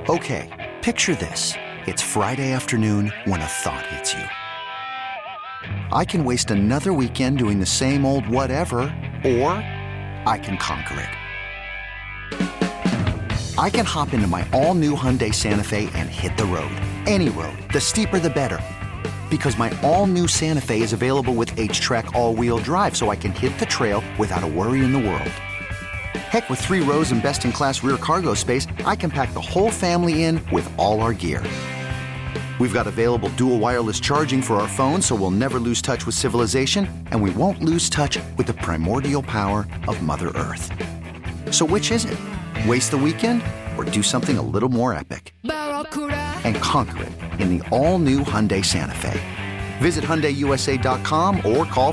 Okay, picture this. It's Friday afternoon when a thought hits you. I can waste another weekend doing the same old whatever, or I can conquer it. I can hop into my all-new Hyundai Santa Fe and hit the road. Any road. The steeper, the better. Because my all-new Santa Fe is available with H-Track all-wheel drive, so I can hit the trail without a worry in the world. Heck, with 3 rows and best-in-class rear cargo space, I can pack the whole family in with all our gear. We've got available dual wireless charging for our phones, so we'll never lose touch with civilization, and we won't lose touch with the primordial power of Mother Earth. So which is it? Waste the weekend or do something a little more epic? And conquer it in the all-new Hyundai Santa Fe. Visit HyundaiUSA.com or call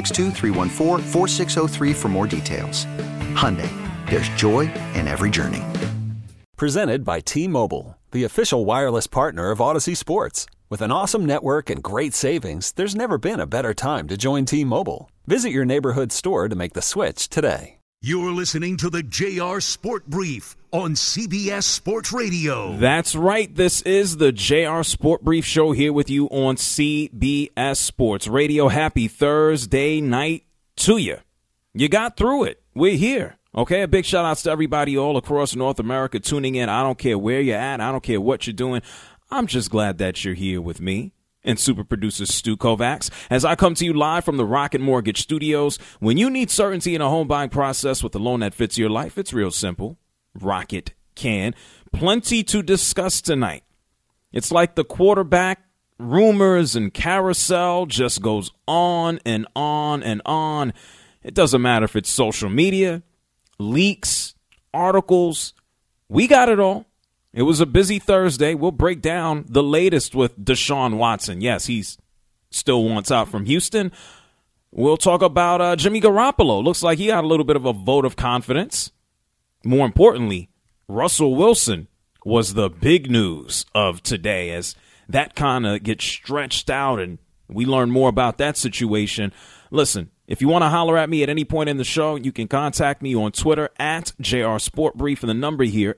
562-314-4603 for more details. Hyundai, there's joy in every journey. Presented by T-Mobile, the official wireless partner of Odyssey Sports. With an awesome network and great savings, there's never been a better time to join T-Mobile. Visit your neighborhood store to make the switch today. You're listening to the JR Sport Brief on CBS Sports Radio. That's right. This is the JR Sport Brief show here with you on CBS Sports Radio. Happy Thursday night to you. You got through it. We're here. Okay, a big shout out to everybody all across North America tuning in. I don't care where you're at. I don't care what you're doing. I'm just glad that you're here with me and super producer Stu Kovacs as I come to you live from the Rocket Mortgage Studios. When you need certainty in a home buying process with a loan that fits your life, it's real simple. Rocket can. Plenty to discuss tonight. It's like the quarterback rumors and carousel just goes on and on and on. It doesn't matter if it's social media, leaks, articles. We got it all. It was a busy Thursday. We'll break down the latest with Deshaun Watson. Yes, he's still wants out from Houston. We'll talk about Jimmy Garoppolo. Looks like he got a little bit of a vote of confidence. More importantly, Russell Wilson was the big news of today as that kind of gets stretched out and we learn more about that situation. Listen, if you want to holler at me at any point in the show, you can contact me on Twitter at JR Sport Brief, and the number here,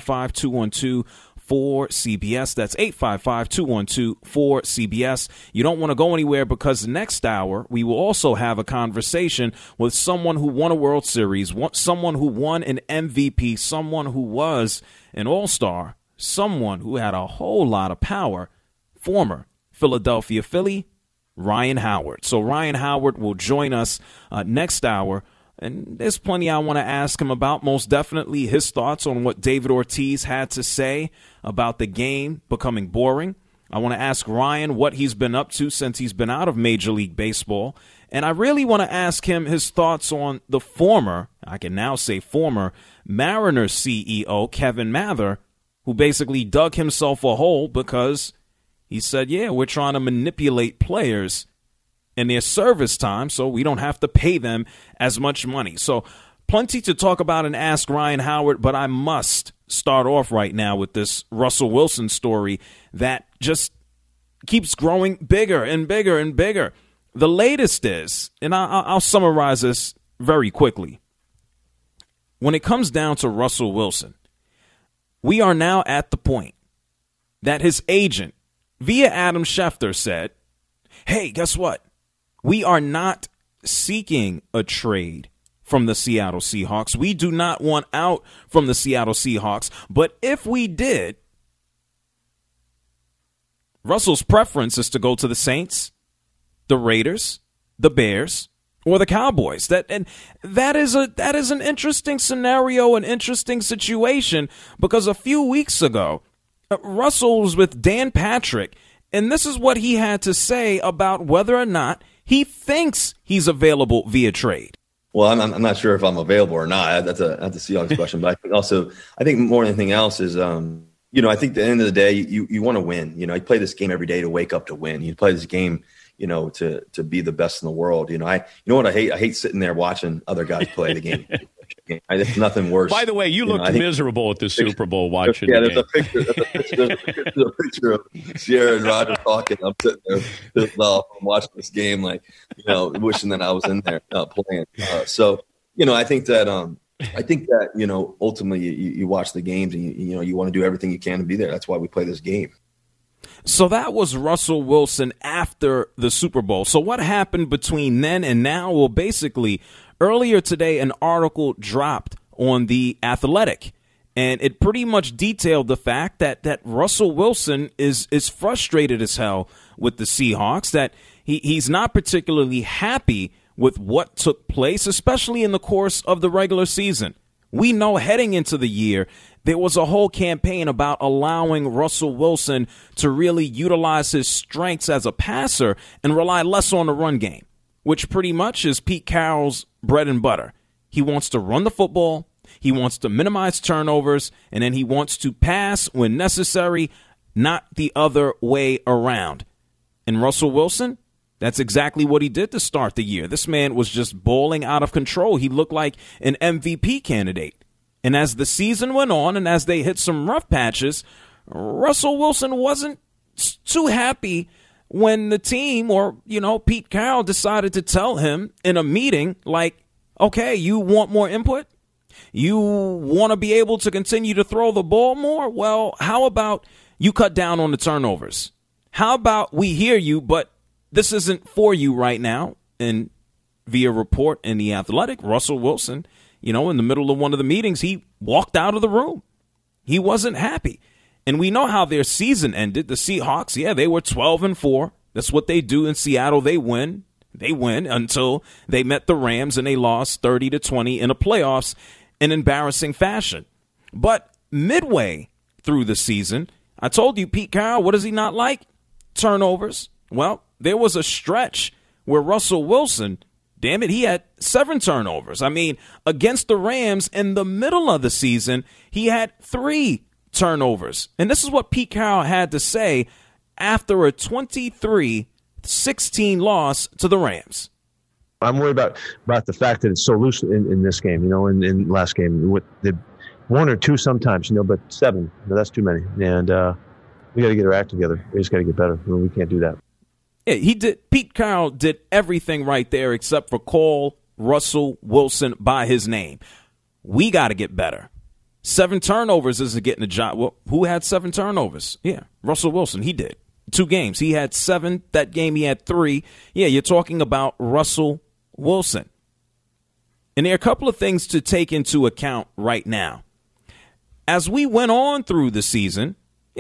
855-212-4CBS. That's 855-212-4CBS. You don't want to go anywhere because next hour we will also have a conversation with someone who won a World Series, someone who won an MVP, someone who was an All-Star, someone who had a whole lot of power, former Philadelphia Philly, Ryan Howard. So Ryan Howard will join us next hour, and there's plenty I want to ask him about. Most definitely his thoughts on what David Ortiz had to say about the game becoming boring. I want to ask Ryan what he's been up to since he's been out of Major League Baseball, and I really want to ask him his thoughts on the former, I can now say former, Mariners CEO Kevin Mather, who basically dug himself a hole because he said, yeah, we're trying to manipulate players in their service time so we don't have to pay them as much money. So plenty to talk about and ask Ryan Howard, but I must start off right now with this Russell Wilson story that just keeps growing bigger and bigger and bigger. The latest is, and I'll summarize this very quickly. When it comes down to Russell Wilson, we are now at the point that his agent, via Adam Schefter, said, hey, guess what? We are not seeking a trade from the Seattle Seahawks. We do not want out from the Seattle Seahawks. But if we did, Russell's preference is to go to the Saints, the Raiders, the Bears, or the Cowboys. That is an interesting scenario, an interesting situation, because a few weeks ago, Russell was with Dan Patrick, and this is what he had to say about whether or not he thinks he's available via trade. Well, I'm not sure if I'm available or not. That's a Seahawks question. But I think more than anything else is, I think at the end of the day, you want to win. You play this game every day to wake up to win. You play this game, to be the best in the world. I hate? I hate sitting there watching other guys play the game. There's nothing worse. By the way, you looked miserable at the Super Bowl watching. Yeah, the there's a picture of Sierra and Roger talking. I'm sitting there pissed off. I'm watching this game, wishing that I was in there playing. I think that I think that, ultimately you watch the games and you want to do everything you can to be there. That's why we play this game. So that was Russell Wilson after the Super Bowl. So what happened between then and now? Well, basically, earlier today, an article dropped on The Athletic, and it pretty much detailed the fact that Russell Wilson is frustrated as hell with the Seahawks, that he's not particularly happy with what took place, especially in the course of the regular season. We know heading into the year, there was a whole campaign about allowing Russell Wilson to really utilize his strengths as a passer and rely less on the run game, which pretty much is Pete Carroll's bread and butter. He wants to run the football, he wants to minimize turnovers, and then he wants to pass when necessary, not the other way around. And Russell Wilson, that's exactly what he did to start the year. This man was just bowling out of control. He looked like an MVP candidate. And as the season went on and as they hit some rough patches, Russell Wilson wasn't too happy when the team or, Pete Carroll decided to tell him in a meeting, like, okay, you want more input? You want to be able to continue to throw the ball more? Well, how about you cut down on the turnovers? How about we hear you, but this isn't for you right now? And via report in The Athletic, Russell Wilson, in the middle of one of the meetings, he walked out of the room. He wasn't happy. And we know how their season ended. The Seahawks, they were 12-4. That's what they do in Seattle. They win. They win until they met the Rams and they lost 30-20 in the playoffs in embarrassing fashion. But midway through the season, I told you, Pete Carroll, what does he not like? Turnovers. Well, there was a stretch where Russell Wilson, damn it, he had 7 turnovers. I mean, against the Rams in the middle of the season, he had 3 turnovers. And this is what Pete Carroll had to say after a 23-16 loss to the Rams. I'm worried about the fact that it's so loose in this game, in last game. With the 1 or 2 sometimes, but 7, that's too many. And we got to get our act together. We just got to get better. We can't do that. Yeah, Pete Carroll did everything right there except for call Russell Wilson by his name. We got to get better. 7 turnovers isn't getting the job. Well, who had 7 turnovers? Yeah, Russell Wilson. He did. 2 games. He had 7. That game he had 3. Yeah, you're talking about Russell Wilson. And there are a couple of things to take into account right now. As we went on through the season,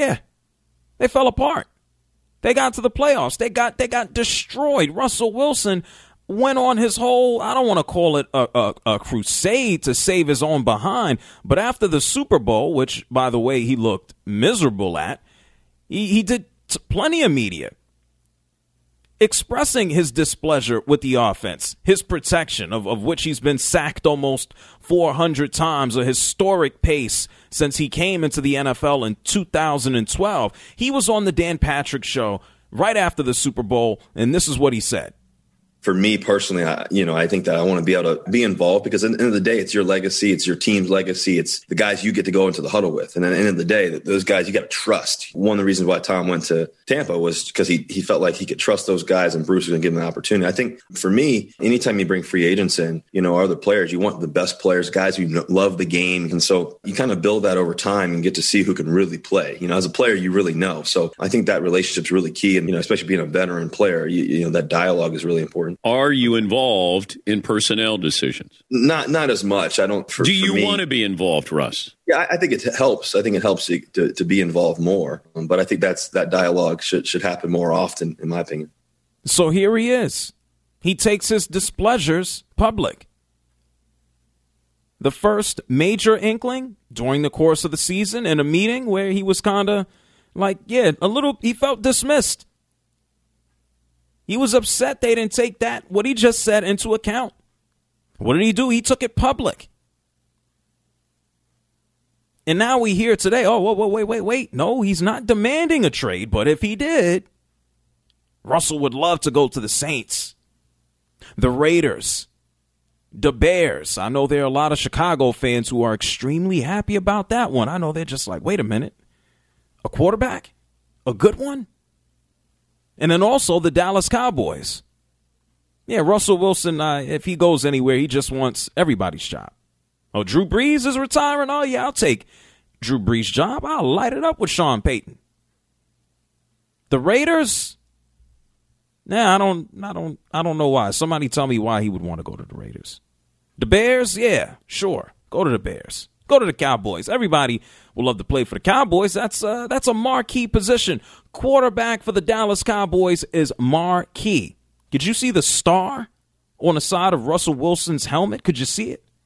they fell apart. They got to the playoffs. They got destroyed. Russell Wilson went on his whole, I don't want to call it a crusade to save his own behind, but after the Super Bowl, which, by the way, he looked miserable at, he did plenty of media expressing his displeasure with the offense, his protection, of which he's been sacked almost 400 times, a historic pace since he came into the NFL in 2012. He was on the Dan Patrick Show right after the Super Bowl, and this is what he said. For me personally, I think that I want to be able to be involved because at the end of the day, it's your legacy. It's your team's legacy. It's the guys you get to go into the huddle with. And at the end of the day, those guys you got to trust. One of the reasons why Tom went to Tampa was because he felt like he could trust those guys and Bruce was going to give him an opportunity. I think for me, anytime you bring free agents in, other players, you want the best players, guys who love the game. And so you kind of build that over time and get to see who can really play. As a player, you really know. So I think that relationship's really key. And, especially being a veteran player, that dialogue is really important. Are you involved in personnel decisions? Not as much. I don't. Do you want to be involved, Russ? Yeah, I think it helps. I think it helps to be involved more. But I think that dialogue should happen more often, in my opinion. So here he is. He takes his displeasures public. The first major inkling during the course of the season in a meeting where he was kind of like, he felt dismissed. He was upset they didn't take what he just said, into account. What did he do? He took it public. And now we hear today, wait. No, he's not demanding a trade. But if he did, Russell would love to go to the Saints, the Raiders, the Bears. I know there are a lot of Chicago fans who are extremely happy about that one. I know they're just like, wait a minute. A quarterback? A good one? And then also the Dallas Cowboys. Yeah, Russell Wilson, if he goes anywhere, he just wants everybody's job. Oh, Drew Brees is retiring? Oh, yeah, I'll take Drew Brees' job. I'll light it up with Sean Payton. The Raiders? Nah, I don't know why. Somebody tell me why he would want to go to the Raiders. The Bears? Yeah, sure. Go to the Bears. Go to the Cowboys. Everybody will love to play for the Cowboys. That's a marquee position. Quarterback for the Dallas Cowboys is marquee. Did you see the star on the side of Russell Wilson's helmet? Could you see it?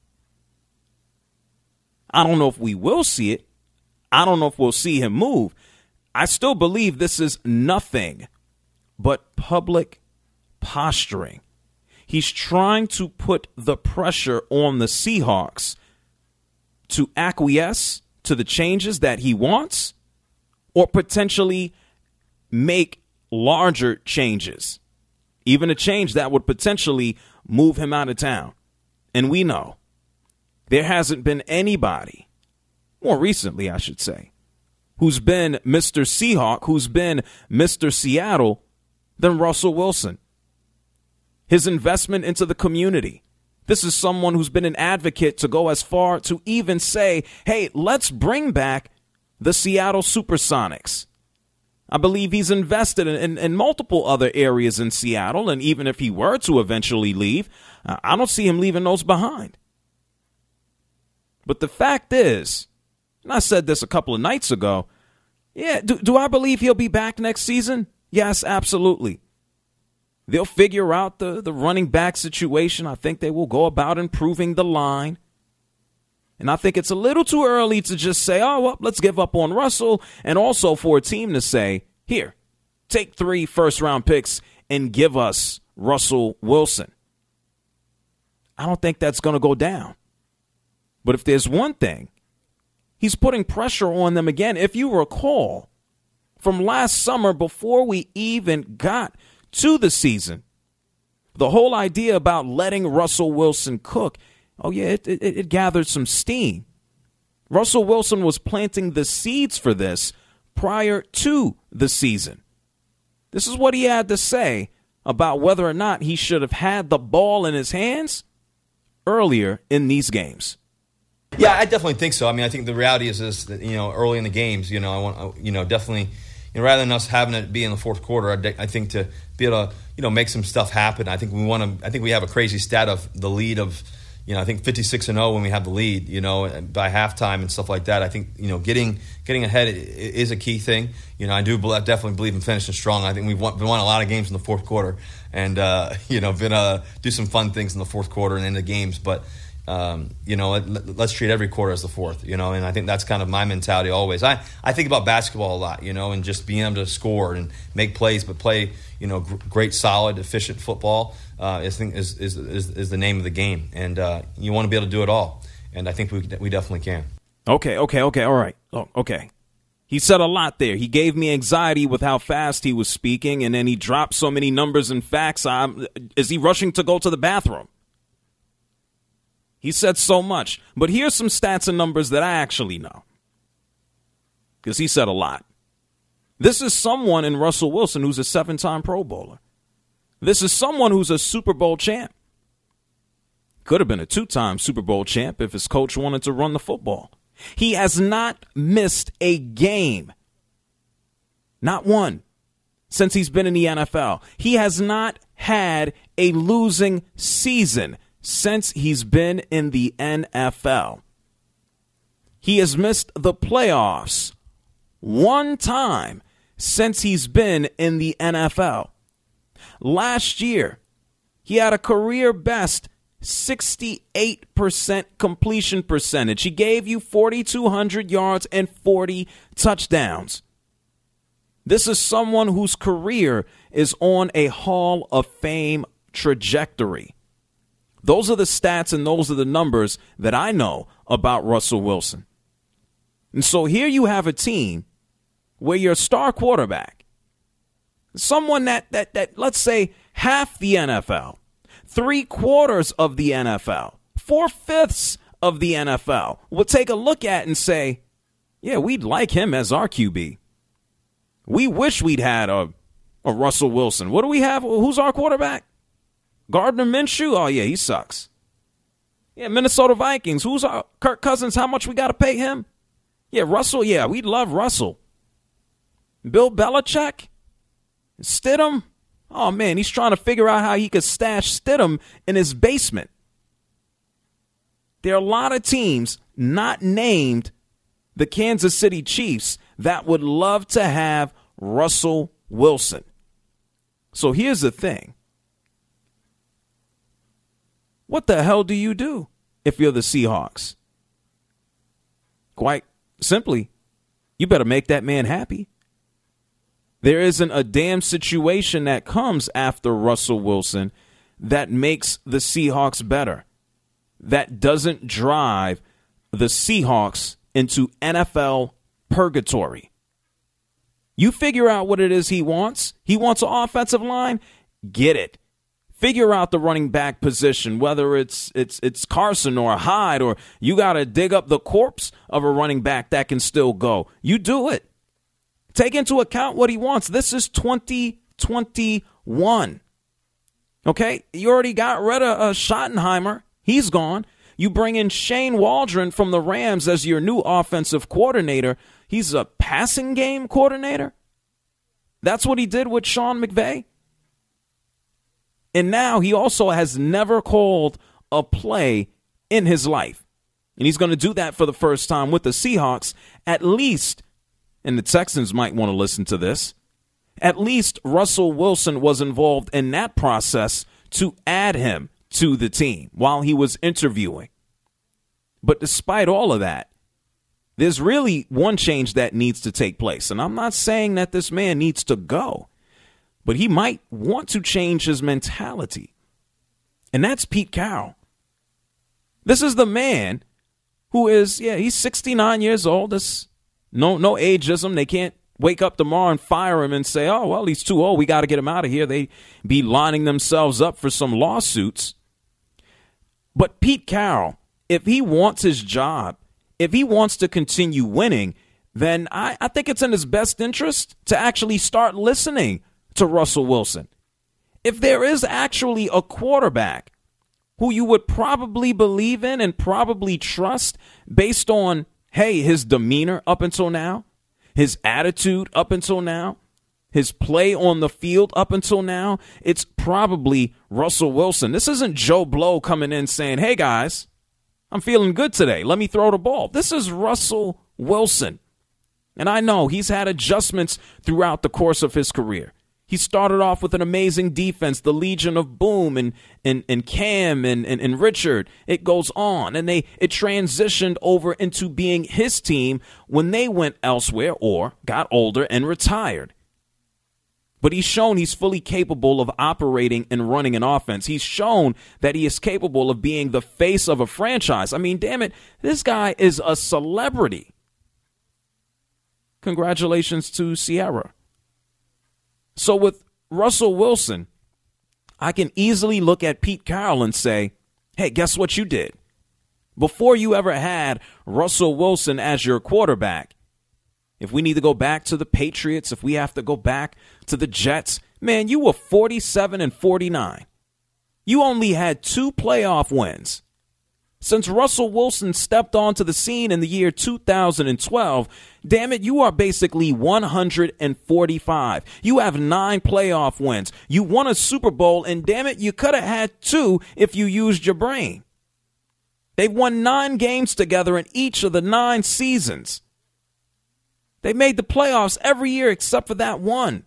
I don't know if we will see it. I don't know if we'll see him move. I still believe this is nothing but public posturing. He's trying to put the pressure on the Seahawks to acquiesce to the changes that he wants or potentially make larger changes, even a change that would potentially move him out of town. And we know there hasn't been anybody, more recently I should say, who's been Mr. Seahawk, who's been Mr. Seattle than Russell Wilson. His investment into the community. This is someone who's been an advocate to go as far to even say, hey, let's bring back the Seattle Supersonics. I believe he's invested in multiple other areas in Seattle, and even if he were to eventually leave, I don't see him leaving those behind. But the fact is, and I said this a couple of nights ago, yeah, do I believe he'll be back next season? Yes, absolutely. They'll figure out the running back situation. I think they will go about improving the line. And I think it's a little too early to just say, oh, well, let's give up on Russell. And also for a team to say, here, take 3 first-round picks and give us Russell Wilson. I don't think that's going to go down. But if there's one thing, he's putting pressure on them again. If you recall, from last summer, before we even got to the season, the whole idea about letting Russell Wilson cook, oh yeah, it gathered some steam. Russell Wilson was planting the seeds for this prior to the season. This is what he had to say about whether or not he should have had the ball in his hands earlier in these games. Yeah, I definitely think so. I mean, I think the reality is that, early in the games, I want, definitely, rather than us having it be in the fourth quarter, I think to be able to, make some stuff happen. I think we have a crazy stat of the lead of, I think 56-0 when we have the lead, by halftime and stuff like that. I think, getting ahead is a key thing. I definitely believe in finishing strong. I think we've won a lot of games in the fourth quarter and, do some fun things in the fourth quarter and in the games. But, let's treat every quarter as the fourth, and I think that's kind of my mentality always. I think about basketball a lot, and just being able to score and make plays, but play, great, solid, efficient football is the name of the game. And you want to be able to do it all. And I think we definitely can. Okay. All right. Oh, okay. He said a lot there. He gave me anxiety with how fast he was speaking, and then he dropped so many numbers and facts. Is he rushing to go to the bathroom? He said so much. But here's some stats and numbers that I actually know, because he said a lot. This is someone in Russell Wilson who's a 7-time Pro Bowler. This is someone who's a Super Bowl champ. Could have been a 2-time Super Bowl champ if his coach wanted to run the football. He has not missed a game. Not one. Since he's been in the NFL. He has not had a losing season since he's been in the NFL. He has missed the playoffs one time since he's been in the NFL. Last year, he had a career best 68% completion percentage. He gave you 4,200 yards and 40 touchdowns. This is someone whose career is on a Hall of Fame trajectory. Those are the stats and those are the numbers that I know about Russell Wilson. And so here you have a team where your star quarterback, someone that let's say half the NFL, 3/4 of the NFL, 4/5 of the NFL would take a look at and say, yeah, we'd like him as our QB. We wish we'd had a Russell Wilson. What do we have? Who's our quarterback? Gardner Minshew? Oh, yeah, he sucks. Yeah, Minnesota Vikings. Who's our Kirk Cousins? How much we got to pay him? Yeah, Russell. Yeah, we love Russell. Bill Belichick? Stidham? Oh, man, he's trying to figure out how he could stash Stidham in his basement. There are a lot of teams not named the Kansas City Chiefs that would love to have Russell Wilson. So here's the thing. What the hell do you do if you're the Seahawks? Quite simply, you better make that man happy. There isn't a damn situation that comes after Russell Wilson that makes the Seahawks better, that doesn't drive the Seahawks into NFL purgatory. You figure out what it is he wants. He wants an offensive line. Get it. Figure out the running back position, whether it's Carson or Hyde, or you got to dig up the corpse of a running back that can still go. You do it. Take into account what he wants. This is 2021. Okay? You already got rid of Schottenheimer. He's gone. You bring in Shane Waldron from the Rams as your new offensive coordinator. He's a passing game coordinator. That's what he did with Sean McVay. And now he also has never called a play in his life. And he's going to do that for the first time with the Seahawks, at least, and the Texans might want to listen to this, at least Russell Wilson was involved in that process to add him to the team while he was interviewing. But despite all of that, there's really one change that needs to take place. And I'm not saying that this man needs to go, but he might want to change his mentality. And that's Pete Carroll. This is the man who is, he's 69 years old. There's no ageism. They can't wake up tomorrow and fire him and say, oh, well, he's too old. We got to get him out of here. They be lining themselves up for some lawsuits. But Pete Carroll, if he wants his job, if he wants to continue winning, then I think it's in his best interest to actually start listening to Russell Wilson. If there is actually a quarterback who you would probably believe in and probably trust based on, hey, his demeanor up until now, his attitude up until now, his play on the field up until now, it's probably Russell Wilson. This isn't Joe Blow coming in saying, hey, guys, I'm feeling good today. Let me throw the ball. This is Russell Wilson. And I know he's had adjustments throughout the course of his career. He started off with an amazing defense, the Legion of Boom and Cam and Richard. It goes on, and it transitioned over into being his team when they went elsewhere or got older and retired. But he's shown he's fully capable of operating and running an offense. He's shown that he is capable of being the face of a franchise. I mean, damn it, this guy is a celebrity. Congratulations to Sierra. So with Russell Wilson, I can easily look at Pete Carroll and say, hey, guess what you did? Before you ever had Russell Wilson as your quarterback, if we need to go back to the Patriots, if we have to go back to the Jets, man, you were 47-49. You only had 2 playoff wins. Since Russell Wilson stepped onto the scene in the year 2012, damn it, you are basically 145. You have 9 playoff wins. You won a Super Bowl, and damn it, you could have had 2 if you used your brain. They've won 9 games together in each of the 9 seasons. They made the playoffs every year except for that one.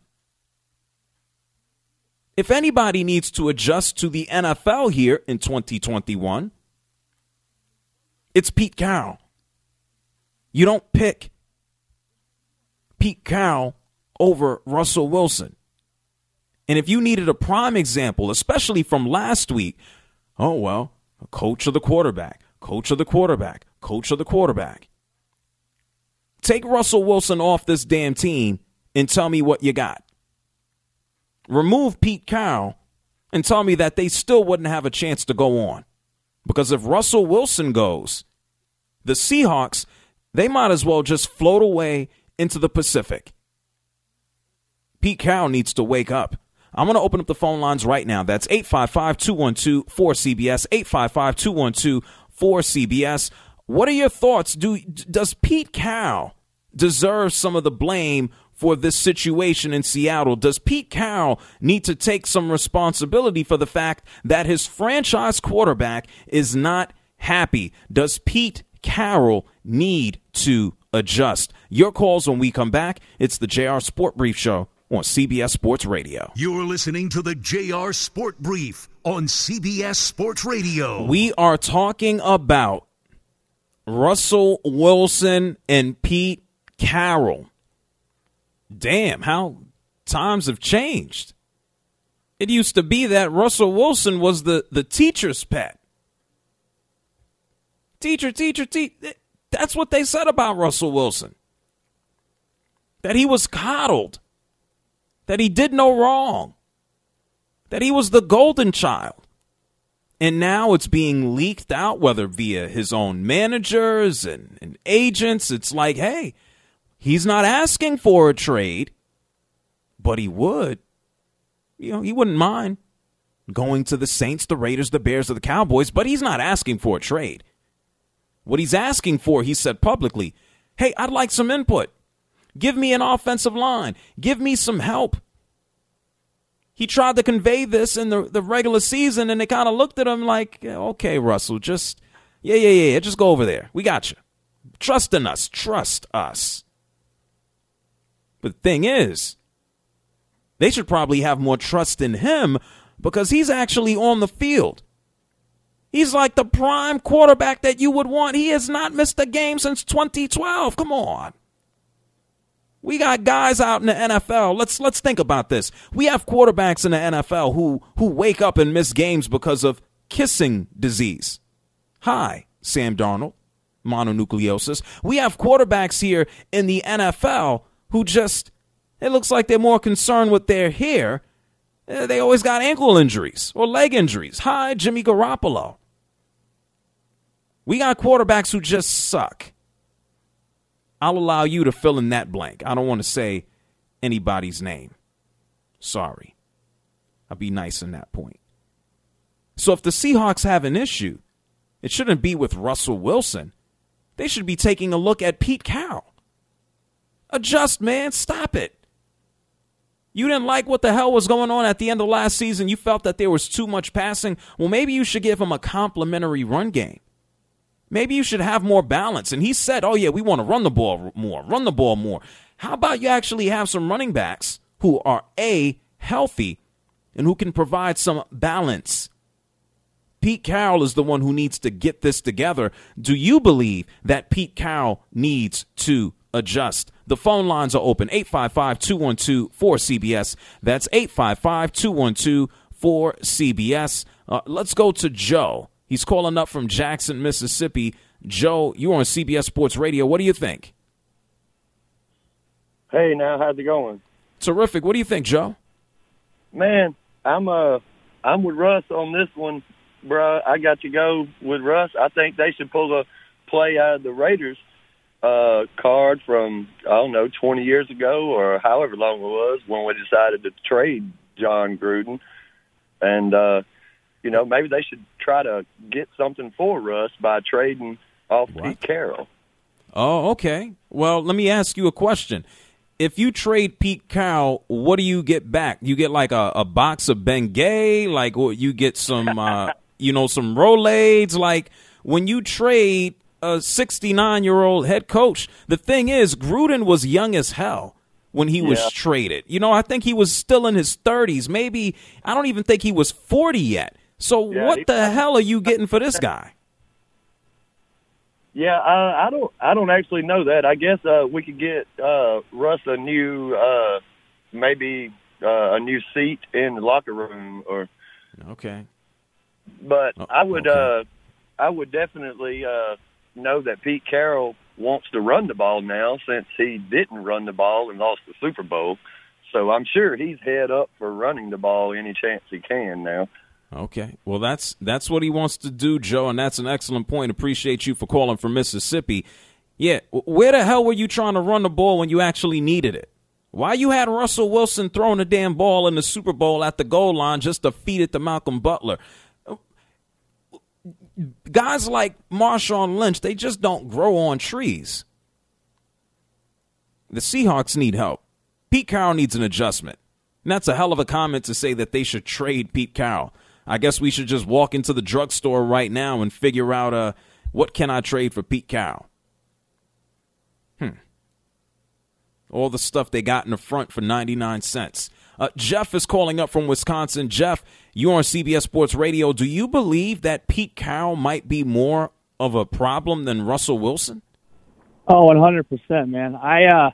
If anybody needs to adjust to the NFL here in 2021, it's Pete Carroll. You don't pick Pete Carroll over Russell Wilson. And if you needed a prime example, especially from last week, oh, well, coach of the quarterback, coach of the quarterback, coach of the quarterback. Take Russell Wilson off this damn team and tell me what you got. Remove Pete Carroll and tell me that they still wouldn't have a chance to go on. Because if Russell Wilson goes, the Seahawks, they might as well just float away into the Pacific. Pete Carroll needs to wake up. I'm going to open up the phone lines right now. That's 855-212-4CBS, for CBS. What are your thoughts? Does Pete Carroll deserve some of the blame for this situation in Seattle? Does Pete Carroll need to take some responsibility for the fact that his franchise quarterback is not happy? Does Pete Carroll need to adjust? Your calls when we come back. It's the JR Sport Brief Show on CBS Sports Radio. You're listening to the JR Sport Brief on CBS Sports Radio. We are talking about Russell Wilson and Pete Carroll. Damn, how times have changed. It used to be that Russell Wilson was the teacher's pet. Teacher. That's what they said about Russell Wilson. That he was coddled. That he did no wrong. That he was the golden child. And now it's being leaked out, whether via his own managers and agents. It's like, hey, he's not asking for a trade, but he would. You know, he wouldn't mind going to the Saints, the Raiders, the Bears, or the Cowboys, but he's not asking for a trade. What he's asking for, he said publicly, hey, I'd like some input. Give me an offensive line. Give me some help. He tried to convey this in the regular season, and they kind of looked at him like, okay, Russell, just, just go over there. We got you. Trust in us. Trust us. But the thing is, they should probably have more trust in him because he's actually on the field. He's like the prime quarterback that you would want. He has not missed a game since 2012. Come on. We got guys out in the NFL. Let's think about this. We have quarterbacks in the NFL who wake up and miss games because of kissing disease. Hi, Sam Darnold, mononucleosis. We have quarterbacks here in the NFL who just, it looks like they're more concerned with their hair. They always got ankle injuries or leg injuries. Hi, Jimmy Garoppolo. We got quarterbacks who just suck. I'll allow you to fill in that blank. I don't want to say anybody's name. Sorry. I'll be nice on that point. So if the Seahawks have an issue, it shouldn't be with Russell Wilson. They should be taking a look at Pete Carroll. Adjust, man. Stop it. You didn't like what the hell was going on at the end of last season. You felt that there was too much passing. Well, maybe you should give him a complimentary run game. Maybe you should have more balance. And he said, oh, yeah, we want to run the ball more. How about you actually have some running backs who are, A, healthy and who can provide some balance? Pete Carroll is the one who needs to get this together. Do you believe that Pete Carroll needs to adjust? The phone lines are open, 855-212-4CBS. That's 855-212-4CBS. Let's go to Joe. He's calling up from Jackson, Mississippi. Joe, you're on CBS Sports Radio. What do you think? Hey, now, how's it going? Terrific. What do you think, Joe? Man, I'm with Russ on this one, bro. I got to go with Russ. I think they should pull a play out of the Raiders card from, 20 years ago or however long it was when we decided to trade John Gruden. And, maybe they should try to get something for Russ by trading off Pete Carroll. Oh, okay. Well, let me ask you a question. If you trade Pete Carroll, what do you get back? You get like a box of Bengay? Like you get some, some Rolaids? Like when you trade a 69-year-old head coach, the thing is Gruden was young as hell when he was traded. I think he was still in his 30s. Maybe, I don't even think he was 40 yet. So what the hell are you getting for this guy? Yeah, I don't actually know that. I guess we could get Russ a new, maybe a new seat in the locker room, or. Okay. But I would definitely know that Pete Carroll wants to run the ball now, since he didn't run the ball and lost the Super Bowl. So I'm sure he's head up for running the ball any chance he can now. Okay. Well, that's what he wants to do, Joe, and that's an excellent point. Appreciate you for calling from Mississippi. Yeah, where the hell were you trying to run the ball when you actually needed it? Why you had Russell Wilson throwing the damn ball in the Super Bowl at the goal line just to feed it to Malcolm Butler? guys like Marshawn Lynch, they just don't grow on trees. The Seahawks need help. Pete Carroll needs an adjustment. And that's a hell of a comment to say that they should trade Pete Carroll. I guess we should just walk into the drugstore right now and figure out what can I trade for Pete Carroll. All the stuff they got in the front for 99 cents. Jeff is calling up from Wisconsin. Jeff, you're on CBS Sports Radio. Do you believe that Pete Carroll might be more of a problem than Russell Wilson? Oh, 100%, man. I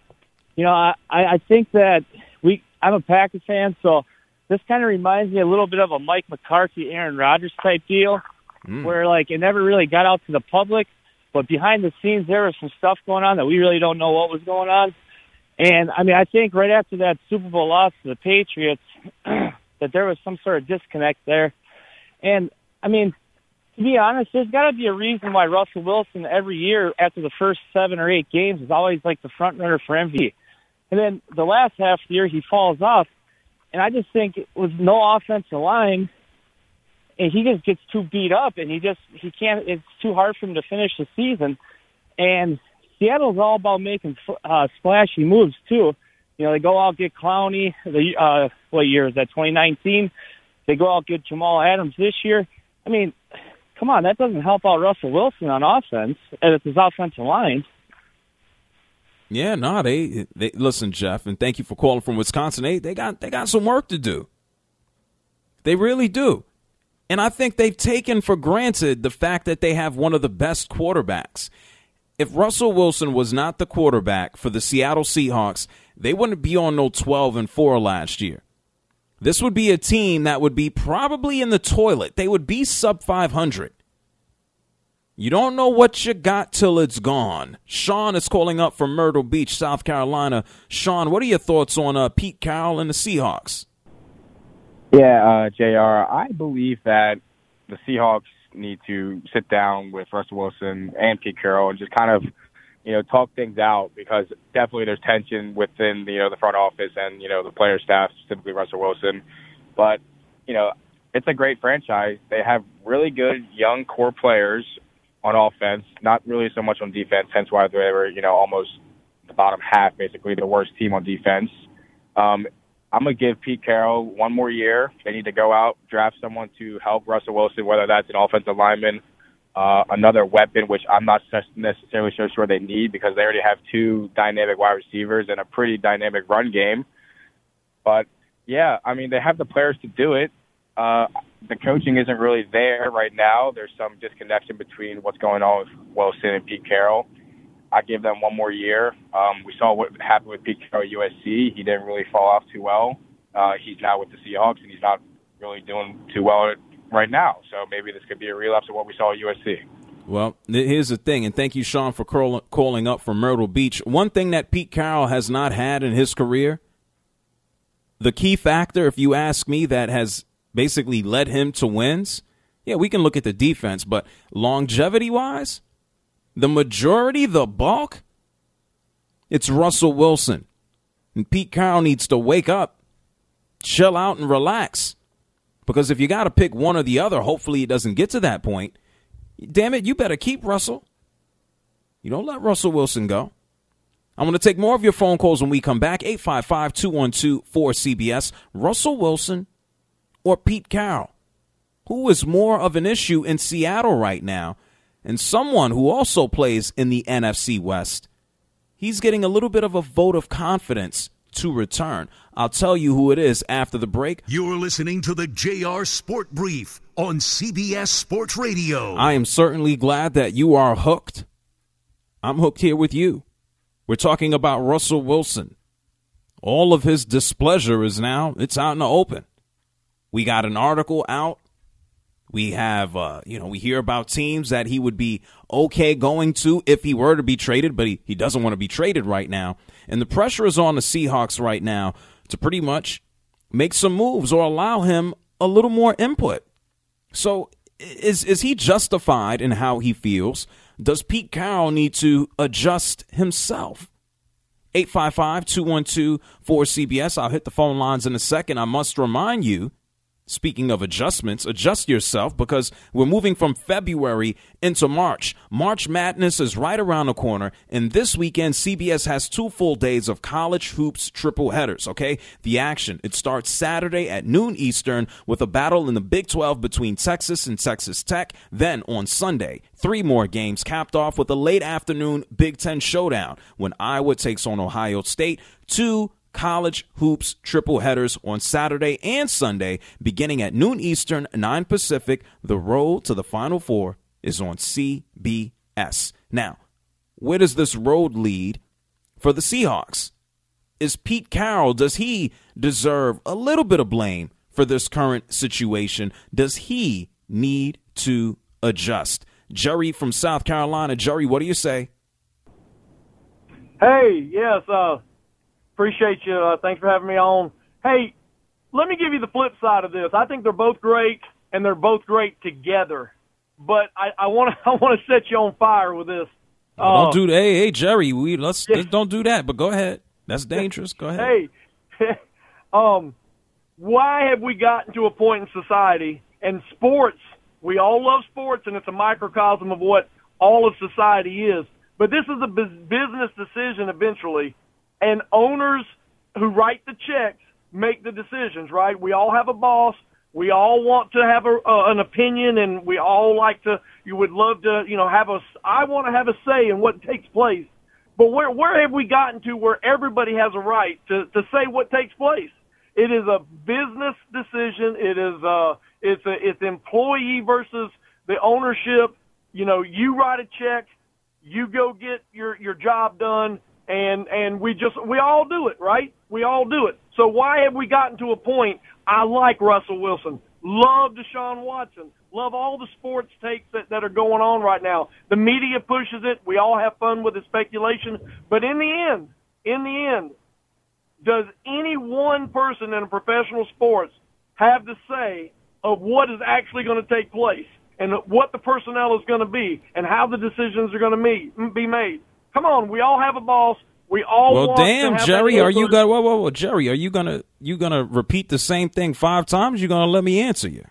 think that I'm a Packers fan, so this kind of reminds me a little bit of a Mike McCarthy, Aaron Rodgers type deal, where like it never really got out to the public, but behind the scenes there was some stuff going on that we really don't know what was going on. And, I mean, I think right after that Super Bowl loss to the Patriots, that there was some sort of disconnect there. And, I mean, to be honest, there's got to be a reason why Russell Wilson every year after the first 7 or 8 games is always like the front runner for MVP. And then the last half of the year he falls off. And I just think with no offensive line, and he just gets too beat up, and he can't. It's too hard for him to finish the season. And Seattle's all about making splashy moves too. You know, they go out get Clowney. What year is that? 2019. They go out get Jamal Adams this year. I mean, come on, that doesn't help out Russell Wilson on offense, and it's his offensive line. Yeah, no, they listen, Jeff, and thank you for calling from Wisconsin. They got some work to do. They really do. And I think they've taken for granted the fact that they have one of the best quarterbacks. If Russell Wilson was not the quarterback for the Seattle Seahawks, they wouldn't be on no 12-4 last year. This would be a team that would be probably in the toilet. They would be sub 500. You don't know what you got till it's gone. Sean is calling up from Myrtle Beach, South Carolina. Sean, what are your thoughts on Pete Carroll and the Seahawks? Yeah, JR, I believe that the Seahawks need to sit down with Russell Wilson and Pete Carroll and just kind of, talk things out, because definitely there's tension within, the front office and, the player staff, specifically Russell Wilson. But, it's a great franchise. They have really good young core players on offense, not really so much on defense, hence why they were, almost the bottom half, basically the worst team on defense. I'm going to give Pete Carroll one more year. They need to go out, draft someone to help Russell Wilson, whether that's an offensive lineman, another weapon, which I'm not necessarily so sure they need, because they already have 2 dynamic wide receivers and a pretty dynamic run game. But, yeah, I mean, they have the players to do it. The coaching isn't really there right now. There's some disconnection between what's going on with Wilson and Pete Carroll. I give them one more year. We saw what happened with Pete Carroll at USC. He didn't really fall off too well. He's now with the Seahawks, and he's not really doing too well right now. So maybe this could be a relapse of what we saw at USC. Well, here's the thing, and thank you, Sean, for calling up from Myrtle Beach. One thing that Pete Carroll has not had in his career, the key factor, if you ask me, that has basically led him to wins, yeah, we can look at the defense, but longevity-wise, the majority, the bulk, it's Russell Wilson. And Pete Carroll needs to wake up, chill out, and relax. Because if you got to pick one or the other, hopefully it doesn't get to that point. Damn it, you better keep Russell. You don't let Russell Wilson go. I'm going to take more of your phone calls when we come back. 855-212-4CBS. Russell Wilson or Pete Carroll? Who is more of an issue in Seattle right now? And someone who also plays in the NFC West, he's getting a little bit of a vote of confidence to return. I'll tell you who it is after the break. You're listening to the JR Sport Brief on CBS Sports Radio. I am certainly glad that you are hooked. I'm hooked here with you. We're talking about Russell Wilson. All of his displeasure is now, it's out in the open. We got an article out. We have, we hear about teams that he would be okay going to if he were to be traded, but he doesn't want to be traded right now. And the pressure is on the Seahawks right now to pretty much make some moves or allow him a little more input. So is he justified in how he feels? Does Pete Carroll need to adjust himself? 855-212-4CBS. I'll hit the phone lines in a second. I must remind you Speaking of adjustments, adjust yourself because we're moving from February into March. March Madness is right around the corner, and this weekend CBS has 2 full days of college hoops triple headers, okay? The action, it starts Saturday at noon Eastern with a battle in the Big 12 between Texas and Texas Tech. Then on Sunday, 3 more games capped off with a late afternoon Big 10 showdown when Iowa takes on Ohio State. 2 college hoops triple headers on Saturday and Sunday beginning at noon Eastern, 9 Pacific. The road to the Final Four is on CBS. Now, where does this road lead for the Seahawks? Is Pete Carroll, does he deserve a little bit of blame for this current situation? Does he need to adjust? Jerry from South Carolina. Jerry, what do you say? Hey, yes, appreciate you. Thanks for having me on. Hey, let me give you the flip side of this. I think they're both great, and they're both great together. But I want to set you on fire with this. Don't do that. Hey, Jerry, let's don't do that. But go ahead. That's dangerous. Go ahead. Hey, why have we gotten to a point in society and sports? We all love sports, and it's a microcosm of what all of society is. But this is a business decision eventually. And owners who write the checks make the decisions, right? We all have a boss. We all want to have an opinion, and we all you would love to, I want to have a say in what takes place. But where have we gotten to where everybody has a right to say what takes place? It is a business decision. It's employee versus the ownership. You write a check, you go get your job done. And we all do it, right? We all do it. So why have we gotten to a point? I like Russell Wilson, love Deshaun Watson, love all the sports takes that are going on right now. The media pushes it. We all have fun with the speculation. But in the end, does any one person in a professional sports have the say of what is actually going to take place and what the personnel is going to be and how the decisions are going to be made? Come on, we all have a boss. We all want damn, to have Jerry, are you gonna whoa, Jerry, are you gonna repeat the same thing 5 times? You're gonna let me answer you?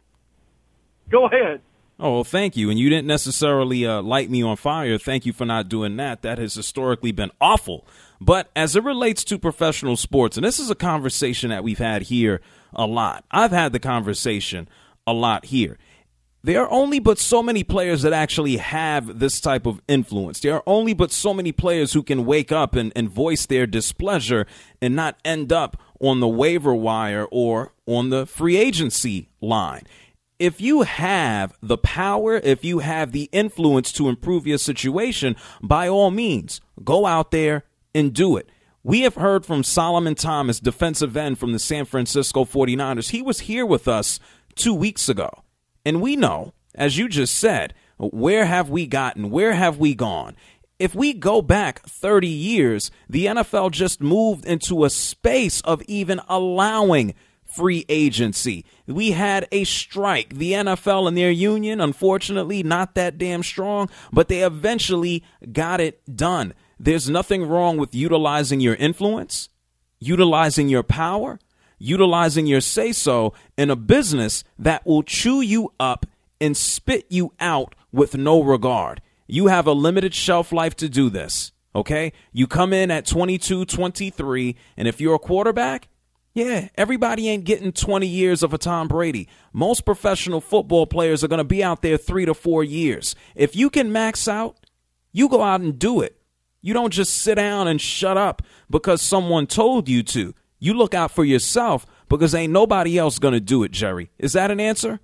Go ahead. Oh, well, thank you. And you didn't necessarily light me on fire. Thank you for not doing that. That has historically been awful. But as it relates to professional sports, and this is a conversation that we've had here a lot. I've had the conversation a lot here. There are only but so many players that actually have this type of influence. There are only but so many players who can wake up and voice their displeasure and not end up on the waiver wire or on the free agency line. If you have the power, if you have the influence to improve your situation, by all means, go out there and do it. We have heard from Solomon Thomas, defensive end from the San Francisco 49ers. He was here with us 2 weeks ago. And we know, as you just said, where have we gotten? Where have we gone? If we go back 30 years, the NFL just moved into a space of even allowing free agency. We had a strike. The NFL and their union, unfortunately, not that damn strong, but they eventually got it done. There's nothing wrong with utilizing your influence, utilizing your power, utilizing your say-so in a business that will chew you up and spit you out with no regard. You have a limited shelf life to do this, okay? You come in at 22, 23, and if you're a quarterback, yeah, everybody ain't getting 20 years of a Tom Brady. Most professional football players are going to be out there 3 to 4 years. If you can max out, you go out and do it. You don't just sit down and shut up because someone told you to. You look out for yourself because ain't nobody else going to do it, Jerry. Is that an answer?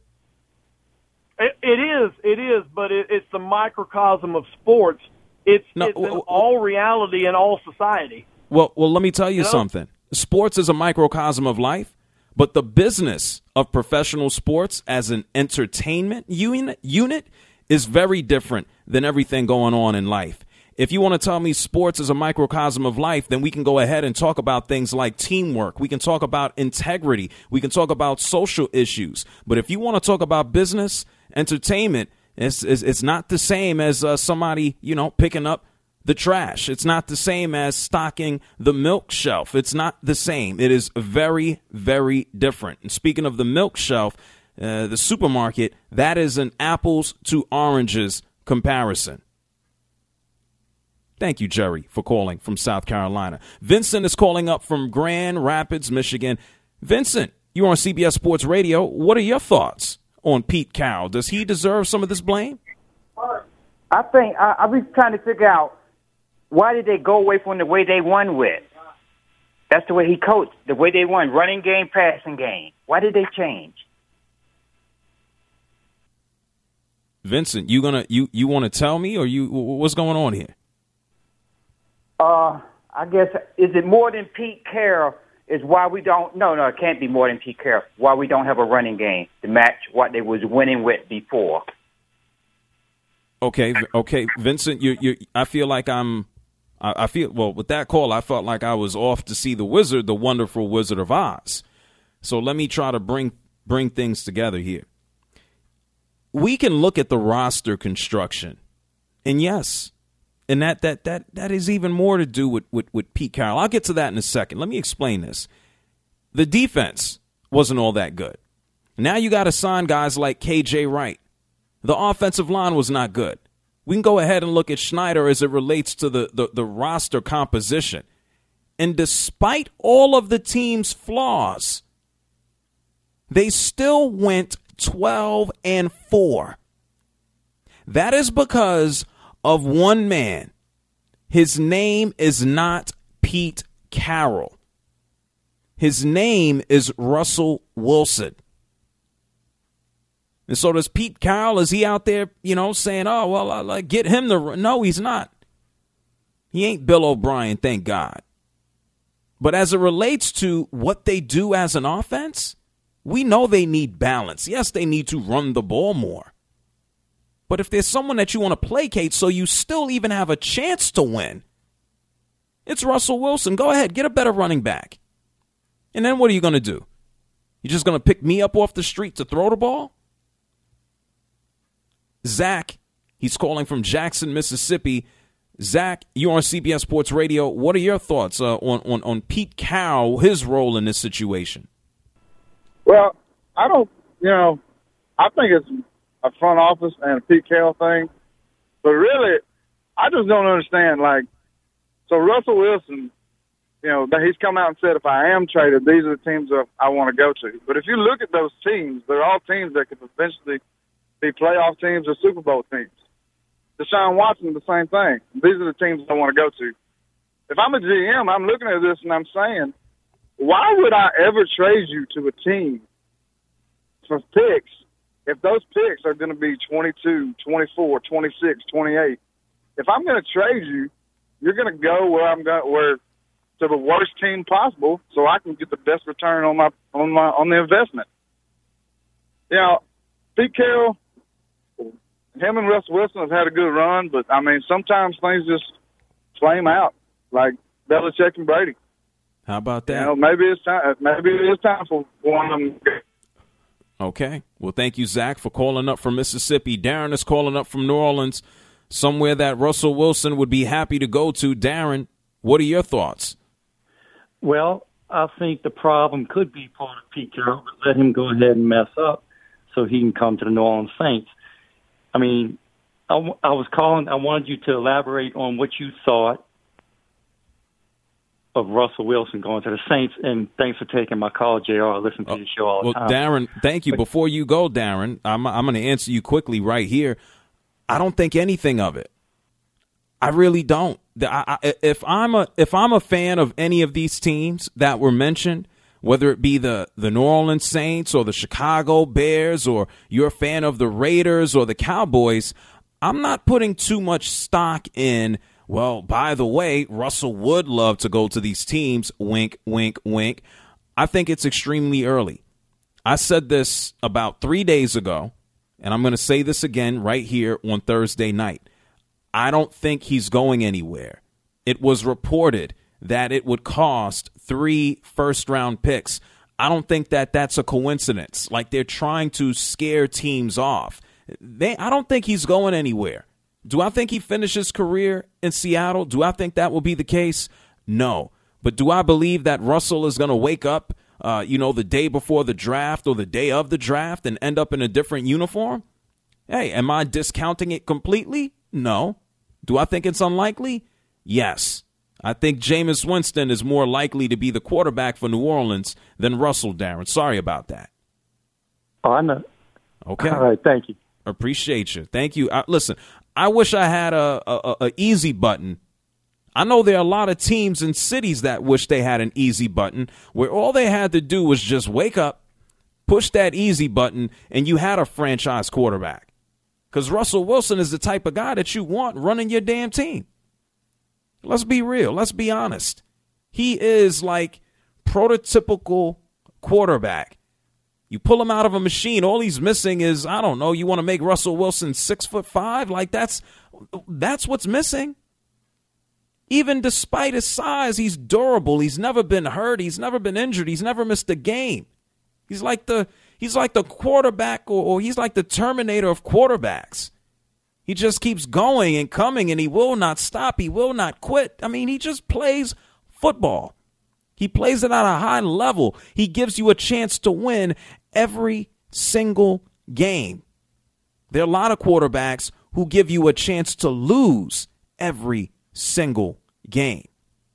It is, but it's the microcosm of sports. It's in all reality and all society. Well, let me tell you something. Sports is a microcosm of life, but the business of professional sports as an entertainment unit is very different than everything going on in life. If you want to tell me sports is a microcosm of life, then we can go ahead and talk about things like teamwork. We can talk about integrity. We can talk about social issues. But if you want to talk about business, entertainment, it's not the same as somebody, picking up the trash. It's not the same as stocking the milk shelf. It's not the same. It is very, very different. And speaking of the milk shelf, the supermarket, that is an apples to oranges comparison. Thank you, Jerry, for calling from South Carolina. Vincent is calling up from Grand Rapids, Michigan. Vincent, you're on CBS Sports Radio. What are your thoughts on Pete Carroll? Does he deserve some of this blame? I think I was trying to figure out, why did they go away from the way they won with? That's the way he coached, the way they won, running game, passing game. Why did they change? Vincent, you want to tell me, or what's going on here? I guess, is it more than Pete Carroll? Is why we don't? No, it can't be more than Pete Carroll. Why we don't have a running game to match what they was winning with before? Okay, Vincent, I feel like with that call, I felt like I was off to see the wonderful Wizard of Oz. So let me try to bring things together here. We can look at the roster construction, and yes, and that is even more to do with Pete Carroll. I'll get to that in a second. Let me explain this. The defense wasn't all that good. Now you got to sign guys like KJ Wright. The offensive line was not good. We can go ahead and look at Schneider as it relates to the roster composition. And despite all of the team's flaws, they still went 12-4. That is because of one man. His name is not Pete Carroll. His name is Russell Wilson. And so does Pete Carroll, is he out there, saying, oh, well, get him the... No, he's not. He ain't Bill O'Brien, thank God. But as it relates to what they do as an offense, we know they need balance. Yes, they need to run the ball more. But if there's someone that you want to placate so you still even have a chance to win, it's Russell Wilson. Go ahead, get a better running back. And then what are you going to do? You're just going to pick me up off the street to throw the ball? Zach, he's calling from Jackson, Mississippi. Zach, you're on CBS Sports Radio. What are your thoughts on Pete Carroll, his role in this situation? Well, I think it's a front office and a Pete Carroll thing. But really, I just don't understand. So Russell Wilson, he's come out and said, if I am traded, these are the teams that I want to go to. But if you look at those teams, they're all teams that could eventually be playoff teams or Super Bowl teams. Deshaun Watson, the same thing. These are the teams I want to go to. If I'm a GM, I'm looking at this and I'm saying, why would I ever trade you to a team for picks if those picks are going to be 22, 24, 26, 28? If I'm going to trade you, you're going to go where to the worst team possible so I can get the best return on the investment. Pete Carroll, him and Russell Wilson have had a good run, but, sometimes things just flame out, like Belichick and Brady. How about that? Maybe it's time for one of them. Okay. Well, thank you, Zach, for calling up from Mississippi. Darren is calling up from New Orleans, somewhere that Russell Wilson would be happy to go to. Darren, what are your thoughts? Well, I think the problem could be part of Pete Carroll, but let him go ahead and mess up so he can come to the New Orleans Saints. I wanted you to elaborate on what you thought of Russell Wilson going to the Saints, and thanks for taking my call, JR. I listen to your show all the time. Darren, thank you. Before you go, Darren, I'm going to answer you quickly right here. I don't think anything of it. I really don't. If I'm a fan of any of these teams that were mentioned, whether it be the New Orleans Saints or the Chicago Bears, or you're a fan of the Raiders or the Cowboys, I'm not putting too much stock in, well, by the way, Russell would love to go to these teams, wink, wink, wink. I think it's extremely early. I said this about 3 days ago, and I'm going to say this again right here on Thursday night. I don't think he's going anywhere. It was reported that it would cost 3 first-round picks. I don't think that that's a coincidence. Like they're trying to scare teams off. I don't think he's going anywhere. Do I think he finished his career in Seattle? Do I think that will be the case? No. But do I believe that Russell is going to wake up, the day before the draft or the day of the draft and end up in a different uniform? Hey, am I discounting it completely? No. Do I think it's unlikely? Yes. I think Jameis Winston is more likely to be the quarterback for New Orleans than Russell, Darren. Sorry about that. Oh, I know. Okay. All right, thank you. Appreciate you. Thank you. Listen, I wish I had a easy button. I know there are a lot of teams and cities that wish they had an easy button where all they had to do was just wake up, push that easy button, and you had a franchise quarterback. Because Russell Wilson is the type of guy that you want running your damn team. Let's be real. Let's be honest. He is like prototypical quarterback. You pull him out of a machine, all he's missing is, I don't know, you want to make Russell Wilson 6'5"? Like that's what's missing. Even despite his size, he's durable. He's never been hurt. He's never been injured. He's never missed a game. He's like the quarterback, or he's like the Terminator of quarterbacks. He just keeps going and coming, and he will not stop. He will not quit. I mean, he just plays football. He plays it at a high level. He gives you a chance to win every single game. There are a lot of quarterbacks who give you a chance to lose every single game.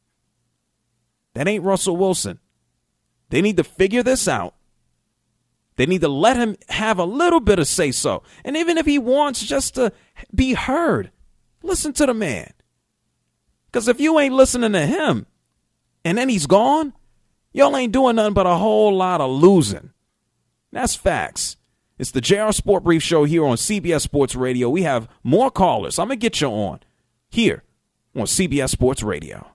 That ain't Russell Wilson. They need to figure this out. They need to let him have a little bit of say-so. And even if he wants just to be heard, listen to the man. Because if you ain't listening to him and then he's gone, y'all ain't doing nothing but a whole lot of losing. That's facts. It's the JR Sport Brief Show here on CBS Sports Radio. We have more callers. I'm going to get you on here on CBS Sports Radio.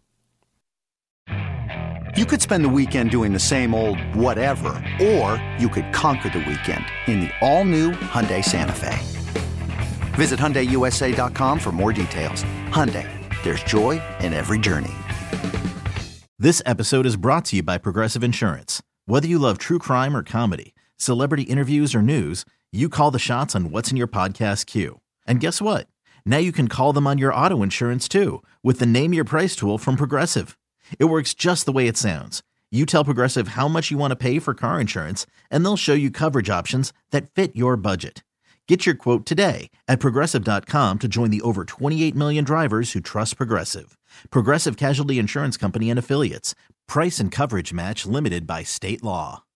You could spend the weekend doing the same old whatever, or you could conquer the weekend in the all-new Hyundai Santa Fe. Visit HyundaiUSA.com for more details. Hyundai, there's joy in every journey. This episode is brought to you by Progressive Insurance. Whether you love true crime or comedy, celebrity interviews or news, you call the shots on what's in your podcast queue. And guess what? Now you can call them on your auto insurance too with the Name Your Price tool from Progressive. It works just the way it sounds. You tell Progressive how much you want to pay for car insurance, and they'll show you coverage options that fit your budget. Get your quote today at Progressive.com to join the over 28 million drivers who trust Progressive. Progressive Casualty Insurance Company and Affiliates. Price and coverage match limited by state law.